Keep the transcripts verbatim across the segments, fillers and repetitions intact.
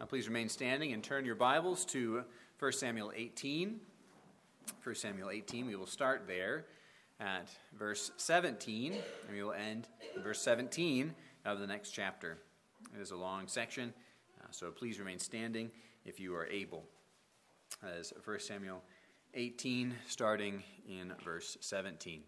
Please remain standing and turn your Bibles to First Samuel eighteen. First Samuel eighteen, we will start there at verse seventeen, and we will end in verse seventeen of the next chapter. It is a long section, uh, so please remain standing if you are able. As First Samuel eighteen, starting in verse seventeen.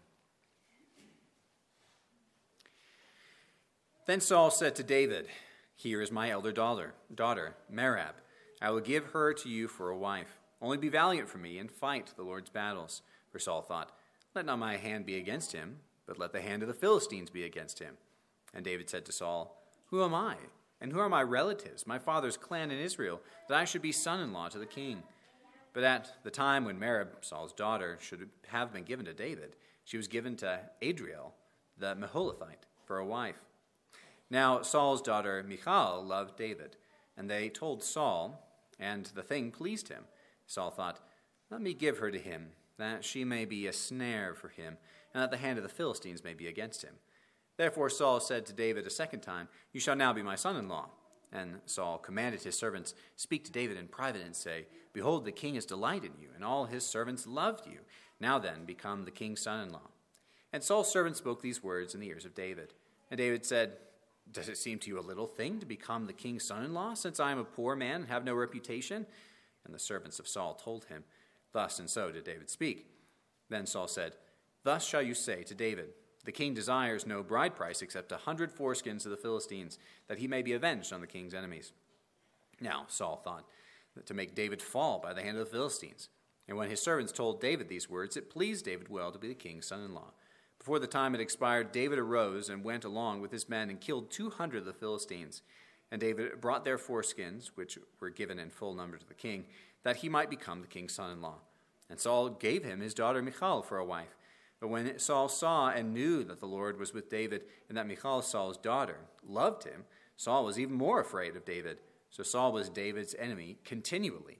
Then Saul said to David, "Here is my elder daughter, daughter Merab. I will give her to you for a wife. Only be valiant for me and fight the Lord's battles." For Saul thought, "Let not my hand be against him, but let the hand of the Philistines be against him." And David said to Saul, "Who am I, and who are my relatives, my father's clan in Israel, that I should be son-in-law to the king?" But at the time when Merab, Saul's daughter, should have been given to David, she was given to Adriel, the Meholathite, for a wife. Now Saul's daughter Michal loved David, and they told Saul, and the thing pleased him. Saul thought, "Let me give her to him, that she may be a snare for him, and that the hand of the Philistines may be against him." Therefore Saul said to David a second time, "You shall now be my son-in-law." And Saul commanded his servants, "Speak to David in private and say, 'Behold, the king has delighted in you, and all his servants loved you. Now then, become the king's son-in-law.'" And Saul's servant spoke these words in the ears of David. And David said, "Does it seem to you a little thing to become the king's son-in-law, since I am a poor man and have no reputation?" And the servants of Saul told him, "Thus and so did David speak." Then Saul said, "Thus shall you say to David, 'The king desires no bride price except a hundred foreskins of the Philistines, that he may be avenged on the king's enemies.'" Now Saul thought that to make David fall by the hand of the Philistines. And when his servants told David these words, it pleased David well to be the king's son-in-law. Before the time had expired, David arose and went along with his men and killed two hundred of the Philistines. And David brought their foreskins, which were given in full number to the king, that he might become the king's son-in-law. And Saul gave him his daughter Michal for a wife. But when Saul saw and knew that the Lord was with David, and that Michal, Saul's daughter, loved him, Saul was even more afraid of David. So Saul was David's enemy continually.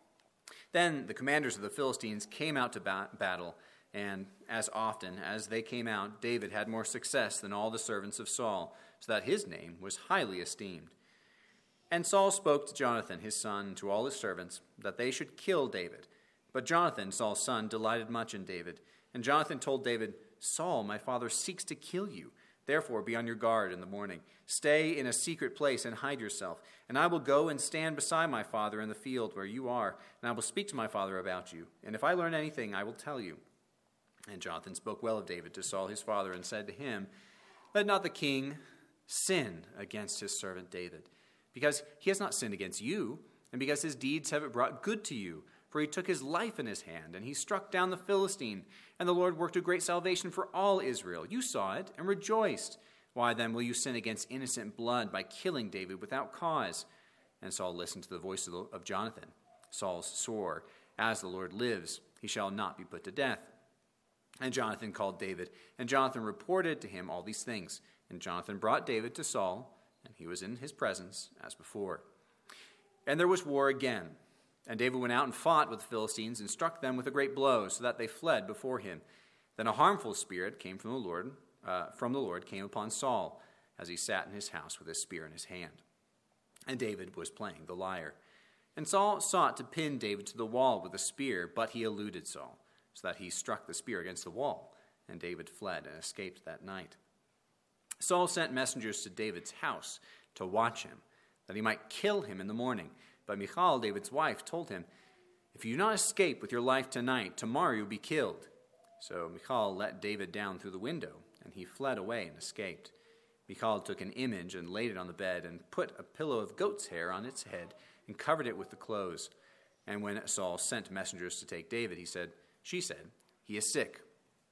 Then the commanders of the Philistines came out to ba- battle, and as often as they came out, David had more success than all the servants of Saul, so that his name was highly esteemed. And Saul spoke to Jonathan, his son, and to all his servants, that they should kill David. But Jonathan, Saul's son, delighted much in David. And Jonathan told David, "Saul, my father, seeks to kill you. Therefore be on your guard in the morning. Stay in a secret place and hide yourself. And I will go and stand beside my father in the field where you are, and I will speak to my father about you. And if I learn anything, I will tell you." And Jonathan spoke well of David to Saul his father, and said to him, "Let not the king sin against his servant David, because he has not sinned against you, and because his deeds have brought good to you. For he took his life in his hand, and he struck down the Philistine. And the Lord worked a great salvation for all Israel. You saw it and rejoiced. Why then will you sin against innocent blood by killing David without cause?" And Saul listened to the voice of Jonathan. Saul swore, "As the Lord lives, he shall not be put to death." And Jonathan called David, and Jonathan reported to him all these things. And Jonathan brought David to Saul, and he was in his presence as before. And there was war again. And David went out and fought with the Philistines and struck them with a great blow, so that they fled before him. Then a harmful spirit came from the Lord, uh, from the Lord came upon Saul, as he sat in his house with his spear in his hand. And David was playing the lyre. And Saul sought to pin David to the wall with a spear, but he eluded Saul, so that he struck the spear against the wall, and David fled and escaped that night. Saul sent messengers to David's house to watch him, that he might kill him in the morning. But Michal, David's wife, told him, "If you do not escape with your life tonight, tomorrow you will be killed." So Michal let David down through the window, and he fled away and escaped. Michal took an image and laid it on the bed, and put a pillow of goat's hair on its head, and covered it with the clothes. And when Saul sent messengers to take David, he said, she said, "He is sick."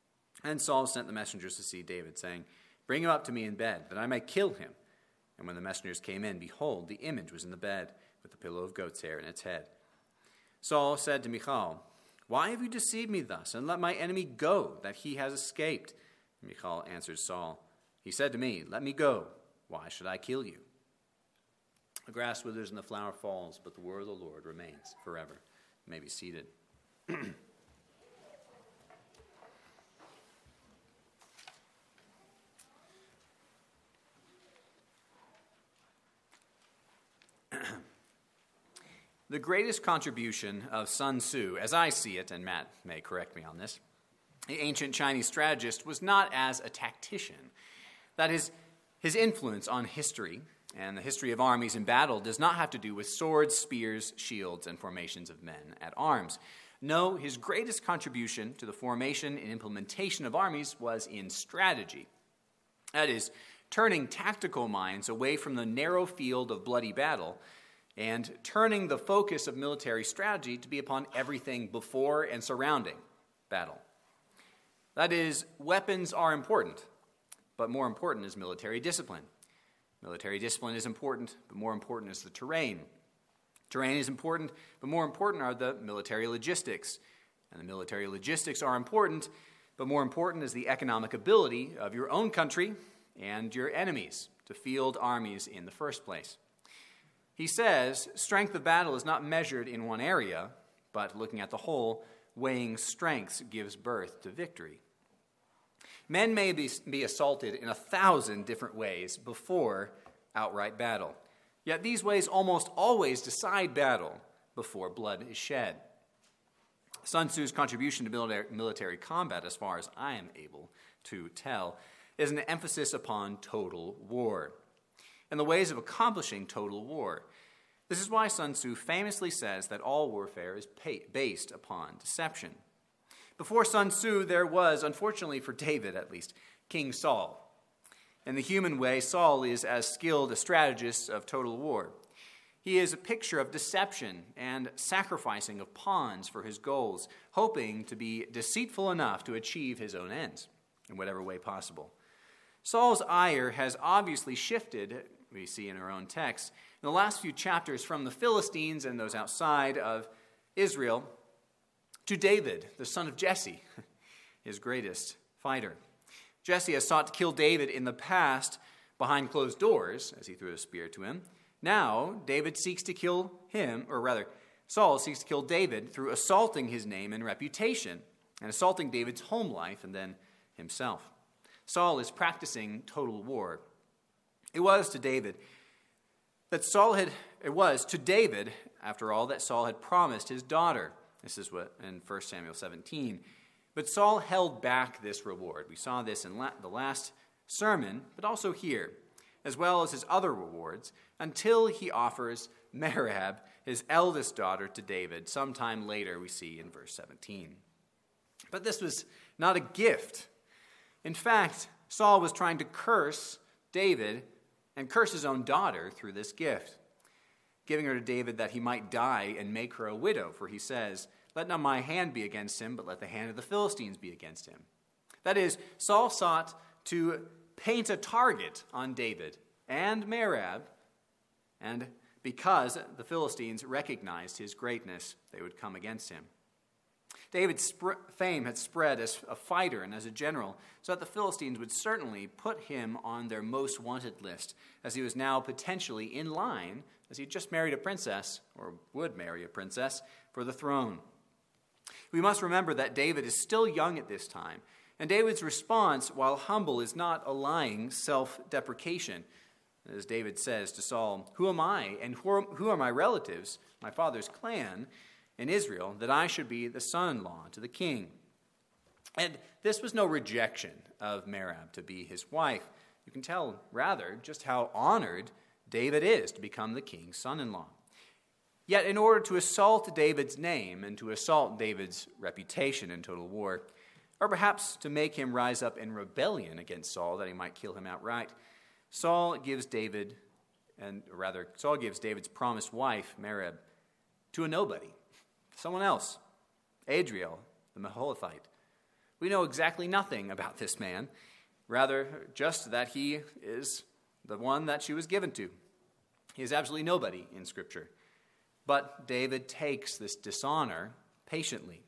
And Saul sent the messengers to see David, saying, "Bring him up to me in bed, that I may kill him." And when the messengers came in, behold, the image was in the bed, with the pillow of goat's hair in its head. Saul said to Michal, "Why have you deceived me thus, and let my enemy go, that he has escaped?" And Michal answered Saul, "He said to me, 'Let me go. Why should I kill you?'" The grass withers and the flower falls, but the word of the Lord remains forever. You may be seated. The greatest contribution of Sun Tzu, as I see it, and Matt may correct me on this, the ancient Chinese strategist, was not as a tactician. That is, his influence on history and the history of armies in battle does not have to do with swords, spears, shields, and formations of men at arms. No, his greatest contribution to the formation and implementation of armies was in strategy. That is, turning tactical minds away from the narrow field of bloody battle and turning the focus of military strategy to be upon everything before and surrounding battle. That is, weapons are important, but more important is military discipline. Military discipline is important, but more important is the terrain. Terrain is important, but more important are the military logistics. And the military logistics are important, but more important is the economic ability of your own country and your enemies to field armies in the first place. He says, strength of battle is not measured in one area, but looking at the whole, weighing strengths gives birth to victory. Men may be, be assaulted in a thousand different ways before outright battle. Yet these ways almost always decide battle before blood is shed. Sun Tzu's contribution to military, military combat, as far as I am able to tell, is an emphasis upon total war and the ways of accomplishing total war. This is why Sun Tzu famously says that all warfare is pay, based upon deception. Before Sun Tzu, there was, unfortunately for David at least, King Saul. In the human way, Saul is as skilled a strategist of total war. He is a picture of deception and sacrificing of pawns for his goals, hoping to be deceitful enough to achieve his own ends in whatever way possible. Saul's ire has obviously shifted, we see in our own text, in the last few chapters from the Philistines and those outside of Israel to David, the son of Jesse, his greatest fighter. Jesse has sought to kill David in the past behind closed doors as he threw a spear to him. Now, David seeks to kill him, or rather, Saul seeks to kill David through assaulting his name and reputation and assaulting David's home life and then himself. Saul is practicing total war. It was to David that Saul had, it was to David, after all, that Saul had promised his daughter. This is what in First Samuel seventeen. But Saul held back this reward. We saw this in la- the last sermon, but also here, as well as his other rewards, until he offers Merab, his eldest daughter, to David. Sometime later, we see in verse seventeen. But this was not a gift. In fact, Saul was trying to curse David and curse his own daughter through this gift, giving her to David that he might die and make her a widow. For he says, "Let not my hand be against him, but let the hand of the Philistines be against him." That is, Saul sought to paint a target on David and Merab, and because the Philistines recognized his greatness, they would come against him. David's sp- fame had spread as a fighter and as a general, so that the Philistines would certainly put him on their most wanted list, as he was now potentially in line, as he just married a princess, or would marry a princess, for the throne. We must remember that David is still young at this time, and David's response, while humble, is not a lying self-deprecation. As David says to Saul, "Who am I, and who are my relatives, my father's clan, in Israel, that I should be the son-in-law to the king?" And this was no rejection of Merab to be his wife. You can tell, rather, just how honored David is to become the king's son-in-law. Yet in order to assault David's name and to assault David's reputation in total war, or perhaps to make him rise up in rebellion against Saul that he might kill him outright, Saul gives David, and rather, Saul gives David's promised wife, Merab, to a nobody, someone else, Adriel, the Meholathite. We know exactly nothing about this man, rather just that he is the one that she was given to. He is absolutely nobody in Scripture. But David takes this dishonor patiently.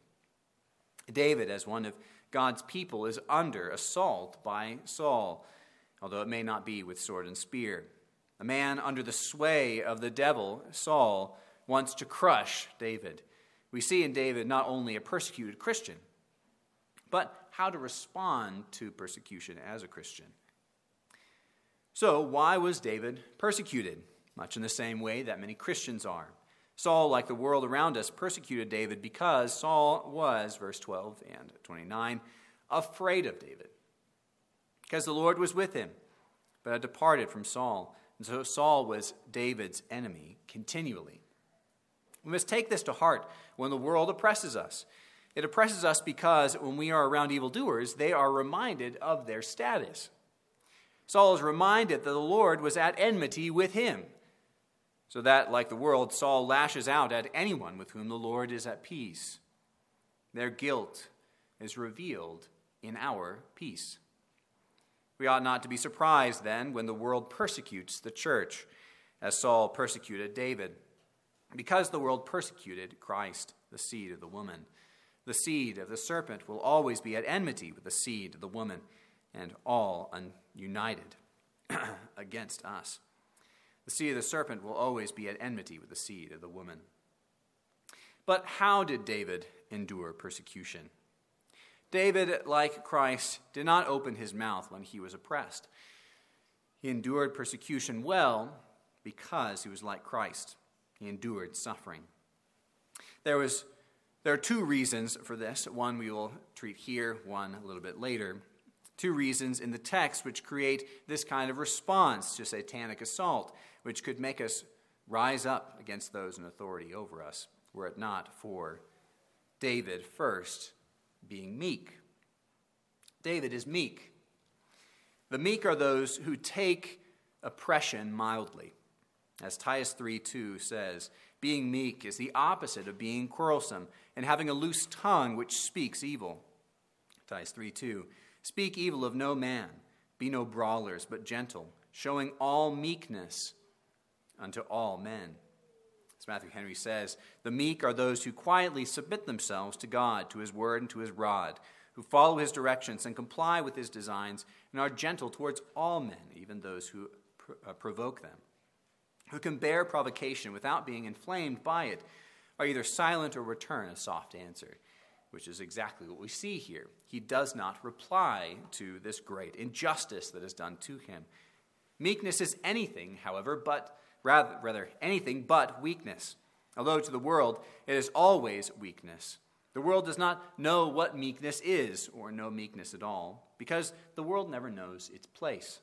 David, as one of God's people, is under assault by Saul, although it may not be with sword and spear. A man under the sway of the devil, Saul, wants to crush David. We see in David not only a persecuted Christian, but how to respond to persecution as a Christian. So, why was David persecuted? Much in the same way that many Christians are. Saul, like the world around us, persecuted David because Saul was, verse twelve and twenty-nine, afraid of David. Because the Lord was with him, but had departed from Saul. And so Saul was David's enemy continually. We must take this to heart when the world oppresses us. It oppresses us because when we are around evildoers, they are reminded of their status. Saul is reminded that the Lord was at enmity with him, so that, like the world, Saul lashes out at anyone with whom the Lord is at peace. Their guilt is revealed in our peace. We ought not to be surprised, then, when the world persecutes the church, as Saul persecuted David, because the world persecuted Christ, the seed of the woman. The seed of the serpent will always be at enmity with the seed of the woman, and all united against us. The seed of the serpent will always be at enmity with the seed of the woman. But how did David endure persecution? David, like Christ, did not open his mouth when he was oppressed. He endured persecution well because he was like Christ. He endured suffering. There was, there are two reasons for this. One we will treat here, one a little bit later. Two reasons in the text which create this kind of response to satanic assault, which could make us rise up against those in authority over us, were it not for David first being meek. David is meek. The meek are those who take oppression mildly. As Titus three two says, being meek is the opposite of being quarrelsome and having a loose tongue which speaks evil. Titus three two, speak evil of no man, be no brawlers, but gentle, showing all meekness unto all men. As Matthew Henry says, the meek are those who quietly submit themselves to God, to his word, and to his rod, who follow his directions and comply with his designs, and are gentle towards all men, even those who pr- uh, provoke them, who can bear provocation without being inflamed by it, are either silent or return a soft answer, which is exactly what we see here. He does not reply to this great injustice that is done to him. Meekness is anything, however, but Rather, rather, anything but weakness. Although to the world, it is always weakness. The world does not know what meekness is, or know meekness at all, because the world never knows its place.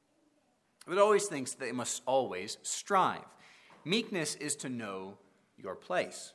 It always thinks that it must always strive. Meekness is to know your place.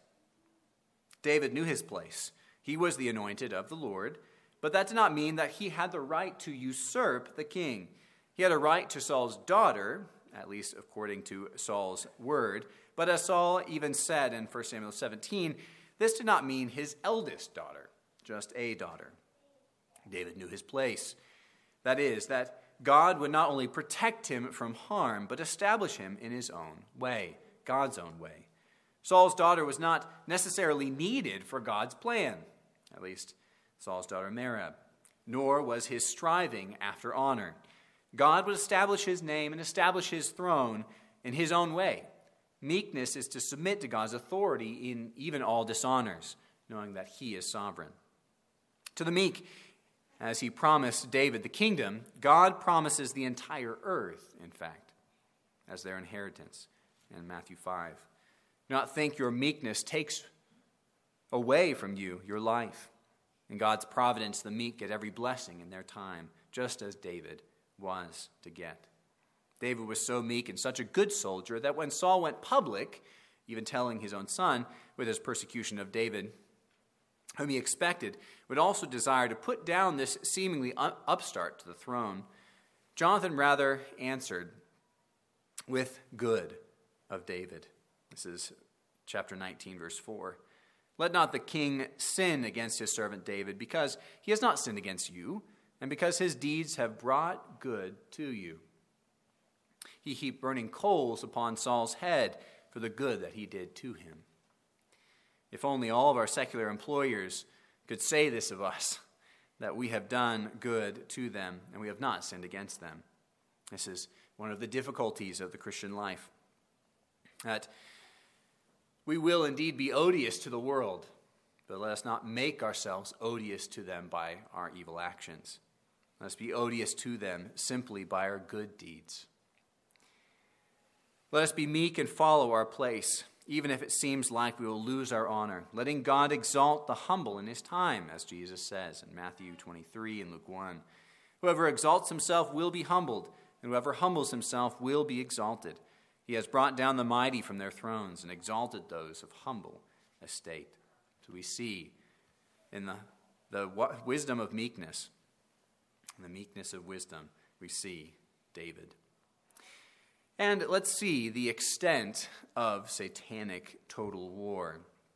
David knew his place. He was the anointed of the Lord, but that did not mean that he had the right to usurp the king. He had a right to Saul's daughter, at least according to Saul's word. But as Saul even said in First Samuel seventeen, this did not mean his eldest daughter, just a daughter. David knew his place. That is, that God would not only protect him from harm, but establish him in his own way, God's own way. Saul's daughter was not necessarily needed for God's plan, at least Saul's daughter Merab, nor was his striving after honor. God would establish his name and establish his throne in his own way. Meekness is to submit to God's authority in even all dishonors, knowing that he is sovereign. To the meek, as he promised David the kingdom, God promises the entire earth, in fact, as their inheritance in Matthew five. Do not think your meekness takes away from you your life. In God's providence, the meek get every blessing in their time, just as David was to get. David was so meek and such a good soldier that when Saul went public, even telling his own son with his persecution of David, whom he expected, would also desire to put down this seemingly upstart to the throne, Jonathan rather answered with good of David. This is chapter nineteen, verse four. Let not the king sin against his servant David, because he has not sinned against you, and because his deeds have brought good to you. He heaped burning coals upon Saul's head for the good that he did to him. If only all of our secular employers could say this of us, that we have done good to them and we have not sinned against them. This is one of the difficulties of the Christian life, that we will indeed be odious to the world, but let us not make ourselves odious to them by our evil actions. Let us be odious to them simply by our good deeds. Let us be meek and follow our place. even if it seems like we will lose our honor, letting God exalt the humble in his time, as Jesus says in Matthew twenty-three and Luke one. Whoever exalts himself will be humbled, and whoever humbles himself will be exalted. He has brought down the mighty from their thrones and exalted those of humble estate. So we see in the, the wisdom of meekness, in the meekness of wisdom, we see David. And let's see the extent of satanic total war.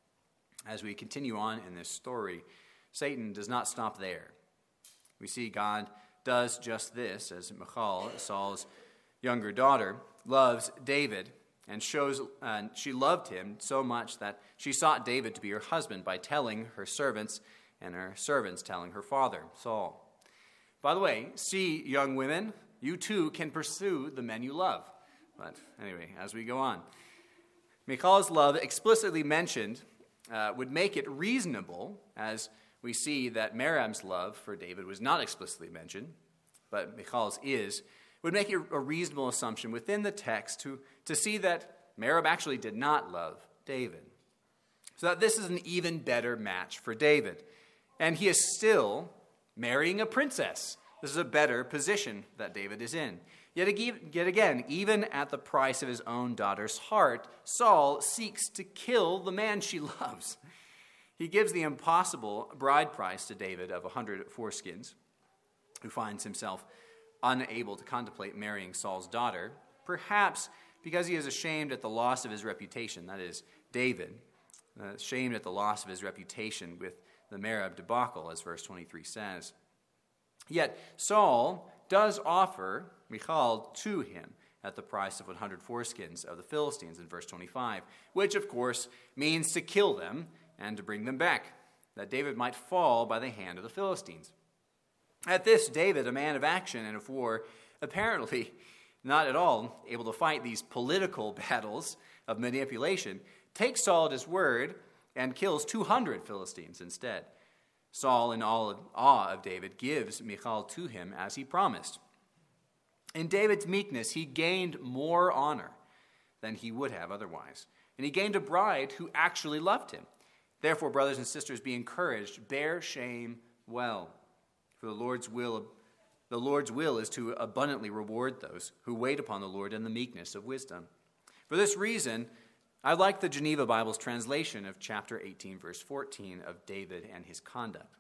As we continue on in this story, Satan does not stop there. We see God does just this, as Michal, Saul's younger daughter, loves David, and shows uh, she loved him so much that she sought David to be her husband by telling her servants, and her servants telling her father, Saul. By the way, see, young women, you too can pursue the men you love. But anyway, as we go on, Michal's love explicitly mentioned uh, would make it reasonable, as we see that Merab's love for David was not explicitly mentioned, but Michal's is, would make it a reasonable assumption within the text to, to see that Merab actually did not love David. So that this is an even better match for David. And he is still marrying a princess. This is a better position that David is in. Yet again, even at the price of his own daughter's heart, Saul seeks to kill the man she loves. He gives the impossible bride price to David of a hundred foreskins, who finds himself unable to contemplate marrying Saul's daughter, perhaps because he is ashamed at the loss of his reputation, that is, David, uh, ashamed at the loss of his reputation with the Merab debacle, as verse twenty-three says. Yet Saul does offer Michal to him at the price of one hundred foreskins of the Philistines in verse twenty-five, which, of course, means to kill them and to bring them back, that David might fall by the hand of the Philistines. At this, David, a man of action and of war, apparently not at all able to fight these political battles of manipulation, takes Saul at his word and kills two hundred Philistines instead. Saul, in all awe of David, gives Michal to him as he promised. In David's meekness, he gained more honor than he would have otherwise. And he gained a bride who actually loved him. Therefore, brothers and sisters, be encouraged, bear shame well. For the Lord's will, the Lord's will is to abundantly reward those who wait upon the Lord in the meekness of wisdom. For this reason, I like the Geneva Bible's translation of chapter eighteen, verse fourteen of David and his conduct.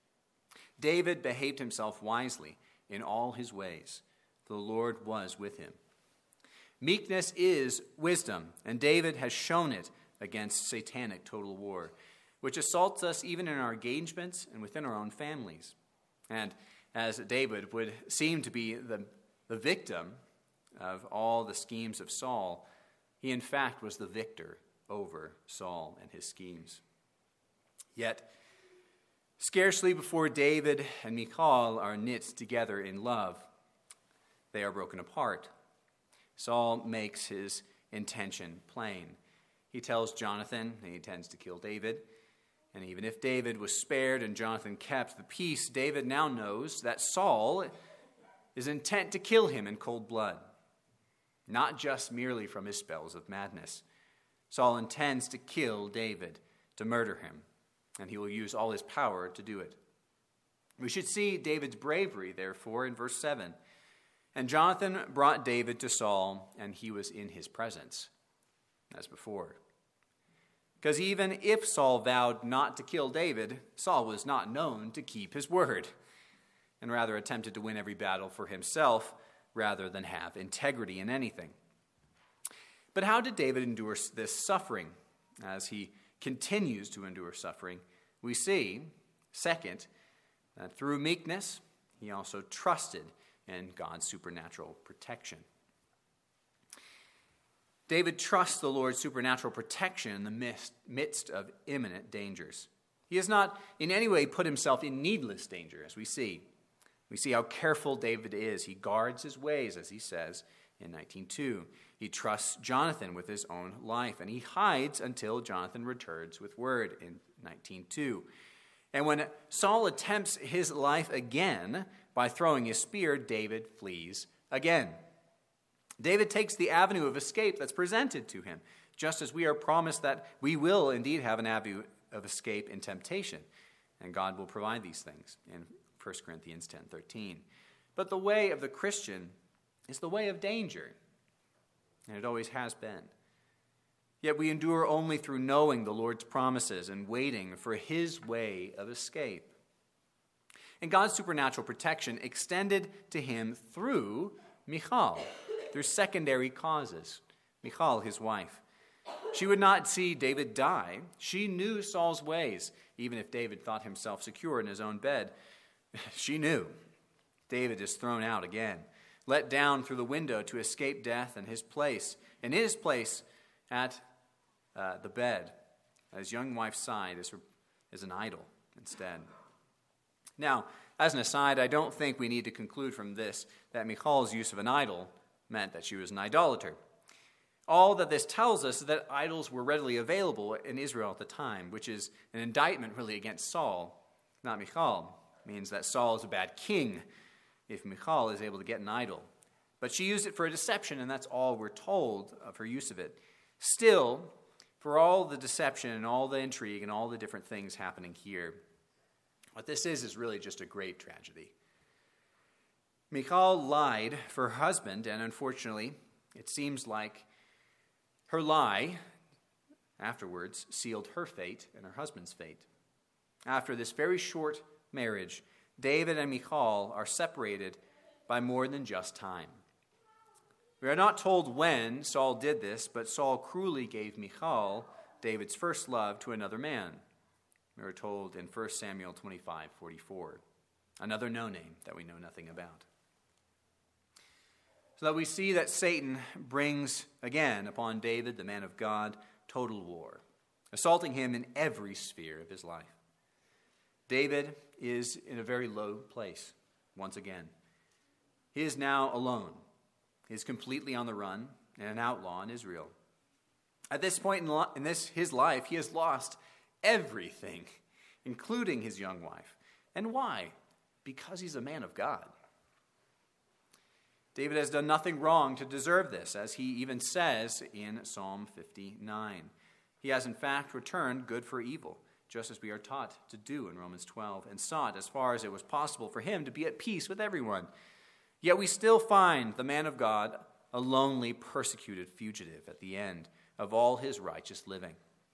David behaved himself wisely in all his ways. The Lord was with him. Meekness is wisdom, and David has shown it against satanic total war, which assaults us even in our engagements and within our own families. And as David would seem to be the, the victim of all the schemes of Saul, he in fact was the victor over Saul and his schemes. Yet, scarcely before David and Michal are knit together in love, they are broken apart. Saul makes his intention plain. He tells Jonathan that he intends to kill David. And even if David was spared and Jonathan kept the peace, David now knows that Saul is intent to kill him in cold blood, not just merely from his spells of madness. Saul intends to kill David, to murder him, and he will use all his power to do it. We should see David's bravery, therefore, in verse seven. And Jonathan brought David to Saul, and he was in his presence, as before. Because even if Saul vowed not to kill David, Saul was not known to keep his word, and rather attempted to win every battle for himself rather than have integrity in anything. But how did David endure this suffering? As he continues to endure suffering, we see, second, that through meekness, he also trusted in God's supernatural protection. David trusts the Lord's supernatural protection in the midst, midst of imminent dangers. He has not in any way put himself in needless danger, as we see. We see how careful David is. He guards his ways, as he says in nineteen two. He trusts Jonathan with his own life, and he hides until Jonathan returns with word in nineteen two. And when Saul attempts his life again by throwing his spear, David flees again. David takes the avenue of escape that's presented to him, just as we are promised that we will indeed have an avenue of escape in temptation, and God will provide these things in First Corinthians ten thirteen. But the way of the Christian is the way of danger, and it always has been. Yet we endure only through knowing the Lord's promises and waiting for his way of escape. And God's supernatural protection extended to him through Michal, through secondary causes. Michal, his wife. She would not see David die. She knew Saul's ways, even if David thought himself secure in his own bed. She knew. David is thrown out again, let down through the window to escape death, and his place, and in his place at uh, the bed, at his young wife's side, is, is an idol instead. Now, as an aside, I don't think we need to conclude from this that Michal's use of an idol meant that she was an idolater. All that this tells us is that idols were readily available in Israel at the time, which is an indictment really against Saul, not Michal. It means that Saul is a bad king if Michal is able to get an idol. But she used it for a deception, and that's all we're told of her use of it. Still, for all the deception and all the intrigue and all the different things happening here, what this is is really just a great tragedy. Michal lied for her husband, and unfortunately, it seems like her lie afterwards sealed her fate and her husband's fate. After this very short marriage, David and Michal are separated by more than just time. We are not told when Saul did this, but Saul cruelly gave Michal, David's first love, to another man. We are told in First Samuel twenty-five forty-four, another no-name that we know nothing about. So that we see that Satan brings again upon David, the man of God, total war, assaulting him in every sphere of his life. David is in a very low place once again. He is now alone. He is completely on the run and an outlaw in Israel. At this point in, lo- in this, his life, he has lost everything, including his young wife. And why? Because he's a man of God. David has done nothing wrong to deserve this, as he even says in Psalm fifty-nine. He has in fact returned good for evil, just as we are taught to do in Romans twelve, and sought as far as it was possible for him to be at peace with everyone. Yet we still find the man of God a lonely, persecuted fugitive at the end of all his righteous living.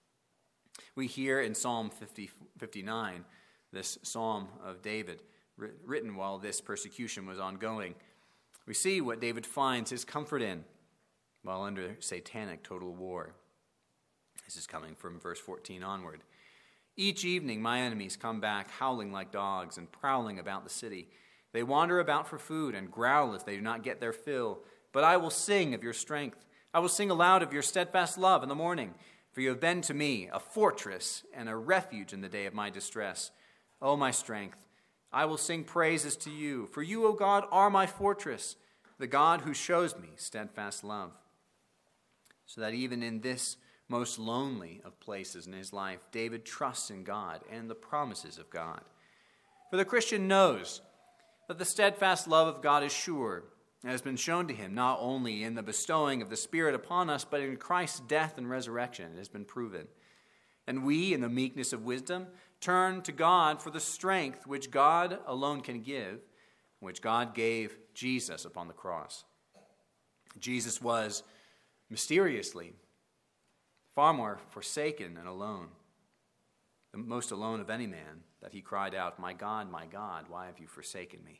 We hear in Psalm fifty, fifty-nine, this psalm of David, written while this persecution was ongoing, we see what David finds his comfort in while under satanic total war. This is coming from verse fourteen onward. Each evening my enemies come back howling like dogs and prowling about the city. They wander about for food and growl if they do not get their fill. But I will sing of your strength. I will sing aloud of your steadfast love in the morning. For you have been to me a fortress and a refuge in the day of my distress. O my strength, I will sing praises to you. For you, O God, are my fortress, the God who shows me steadfast love. So that even in this most lonely of places in his life, David trusts in God and the promises of God. For the Christian knows that the steadfast love of God is sure, and has been shown to him not only in the bestowing of the Spirit upon us, but in Christ's death and resurrection. It has been proven. And we, in the meekness of wisdom, turn to God for the strength which God alone can give, which God gave Jesus upon the cross. Jesus was mysteriously far more forsaken and alone, the most alone of any man, that he cried out, "My God, my God, why have you forsaken me?"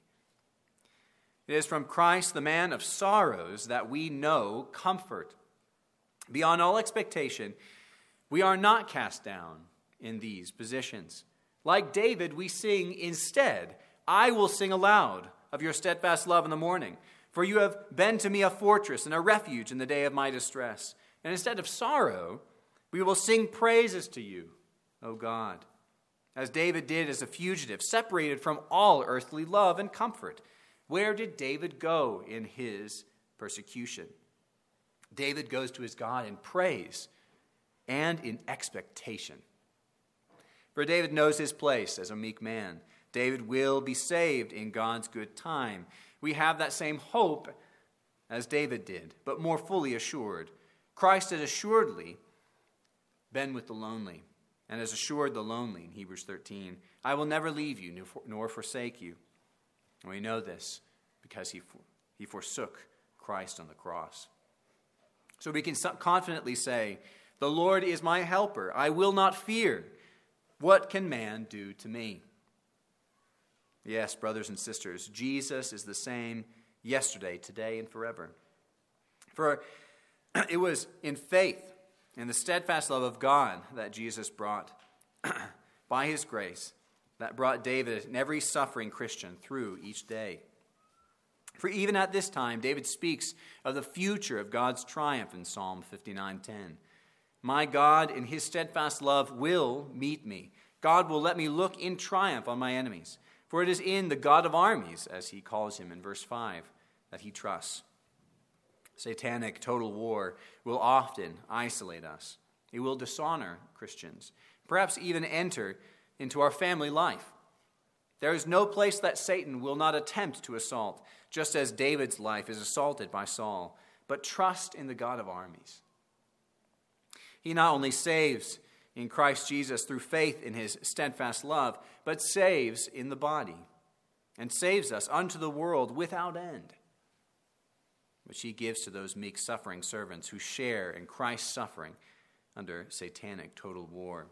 It is from Christ, the man of sorrows, that we know comfort. Beyond all expectation, we are not cast down in these positions. Like David, we sing instead, "I will sing aloud of your steadfast love in the morning, for you have been to me a fortress and a refuge in the day of my distress." And instead of sorrow, we will sing praises to you, O God, as David did as a fugitive, separated from all earthly love and comfort. Where did David go in his persecution? David goes to his God in praise and in expectation. For David knows his place as a meek man. David will be saved in God's good time. We have that same hope as David did, but more fully assured. Christ has assuredly been with the lonely and has assured the lonely in Hebrews thirteen, I will never leave you nor forsake you. And we know this because he, he forsook Christ on the cross. So we can confidently say, the Lord is my helper. I will not fear. What can man do to me? Yes, brothers and sisters, Jesus is the same yesterday, today, and forever. For it was in faith and the steadfast love of God that Jesus brought, by his grace, that brought David and every suffering Christian through each day. For even at this time, David speaks of the future of God's triumph in Psalm fifty-nine ten. My God, in his steadfast love, will meet me. God will let me look in triumph on my enemies. For it is in the God of armies, as he calls him in verse five, that he trusts. Satanic total war will often isolate us. It will dishonor Christians, perhaps even enter into our family life. There is no place that Satan will not attempt to assault, just as David's life is assaulted by Saul. But trust in the God of armies. He not only saves in Christ Jesus through faith in his steadfast love, but saves in the body, and saves us unto the world without end, which he gives to those meek suffering servants who share in Christ's suffering under satanic total war.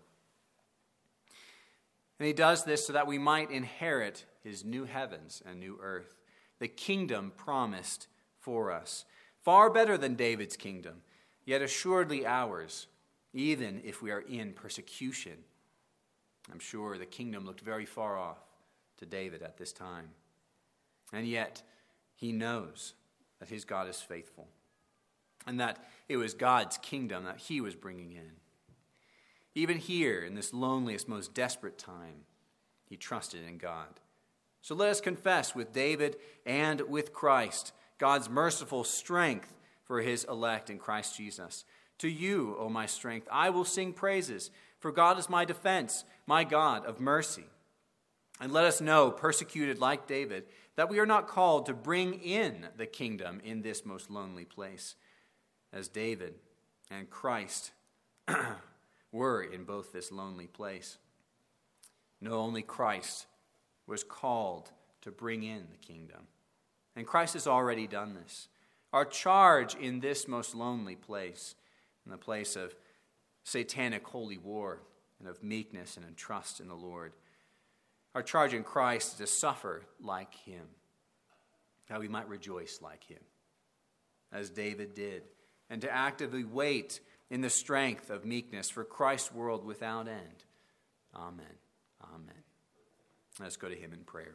And he does this so that we might inherit his new heavens and new earth, the kingdom promised for us, far better than David's kingdom, yet assuredly ours, even if we are in persecution. I'm sure the kingdom looked very far off to David at this time. And yet, he knows that his God is faithful, and that it was God's kingdom that he was bringing in. Even here, in this loneliest, most desperate time, he trusted in God. So let us confess with David and with Christ God's merciful strength for his elect in Christ Jesus. To you, O my strength, I will sing praises, for God is my defense, my God of mercy. And let us know, persecuted like David, that we are not called to bring in the kingdom in this most lonely place, as David and Christ were in both this lonely place. No, only Christ was called to bring in the kingdom. And Christ has already done this. Our charge in this most lonely place, in the place of satanic holy war and of meekness and in trust in the Lord, our charge in Christ is to suffer like him, that we might rejoice like him, as David did, and to actively wait in the strength of meekness for Christ's world without end. Amen. Amen. Let's go to him in prayer.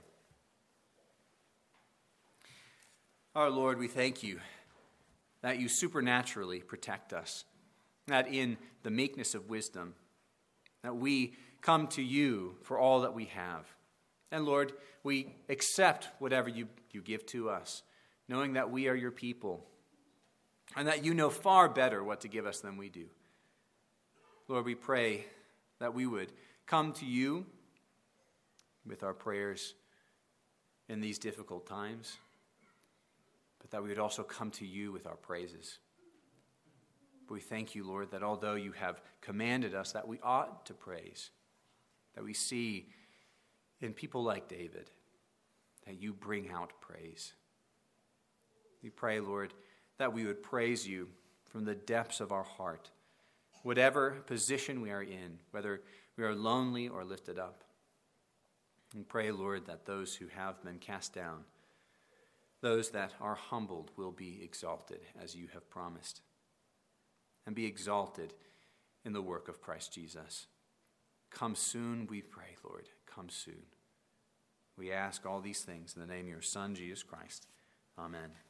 Our Lord, we thank you that you supernaturally protect us, that in the meekness of wisdom, that we come to you for all that we have. And Lord, we accept whatever you, you give to us, knowing that we are your people, and that you know far better what to give us than we do. Lord, we pray that we would come to you with our prayers in these difficult times, but that we would also come to you with our praises. We thank you, Lord, that although you have commanded us that we ought to praise, that we see in people like David that you bring out praise. We pray, Lord, that we would praise you from the depths of our heart, whatever position we are in, whether we are lonely or lifted up. And pray, Lord, that those who have been cast down, those that are humbled, will be exalted as you have promised, and be exalted in the work of Christ Jesus. Come soon, we pray, Lord. Come soon. We ask all these things in the name of your Son, Jesus Christ. Amen.